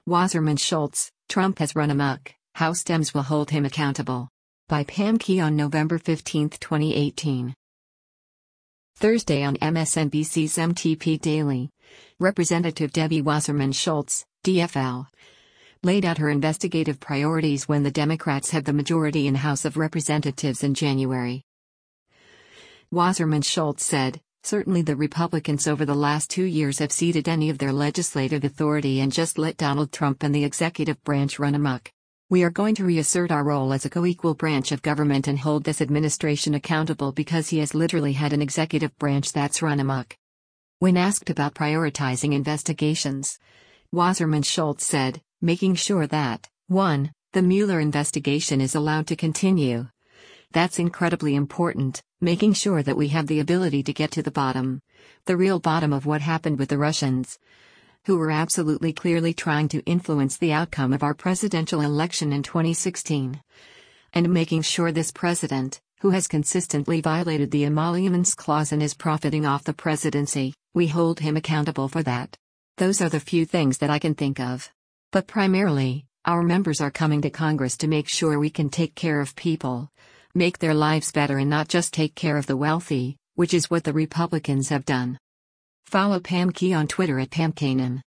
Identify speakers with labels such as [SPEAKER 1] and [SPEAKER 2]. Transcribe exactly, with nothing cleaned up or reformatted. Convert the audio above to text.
[SPEAKER 1] Wasserman Schultz, Trump has run amok, House Dems will hold him accountable. By Pam Key on November fifteenth, twenty eighteen. Thursday on M S N B C's M T P Daily, Representative Debbie Wasserman Schultz, D F L, laid out her investigative priorities when the Democrats had the majority in House of Representatives in January. Wasserman Schultz said, "Certainly the Republicans over the last two years have ceded any of their legislative authority and just let Donald Trump and the executive branch run amok. We are going to reassert our role as a co-equal branch of government and hold this administration accountable because he has literally had an executive branch that's run amok." When asked about prioritizing investigations, Wasserman Schultz said, "Making sure that, one, the Mueller investigation is allowed to continue. That's incredibly important, making sure that we have the ability to get to the bottom, the real bottom of what happened with the Russians, who were absolutely clearly trying to influence the outcome of our presidential election in twenty sixteen. And making sure this president, who has consistently violated the emoluments clause and is profiting off the presidency, we hold him accountable for that. Those are the few things that I can think of. But primarily, our members are coming to Congress to make sure we can take care of people, make their lives better and not just take care of the wealthy, which is what the Republicans have done." Follow Pam Key on Twitter at Pam Kanan.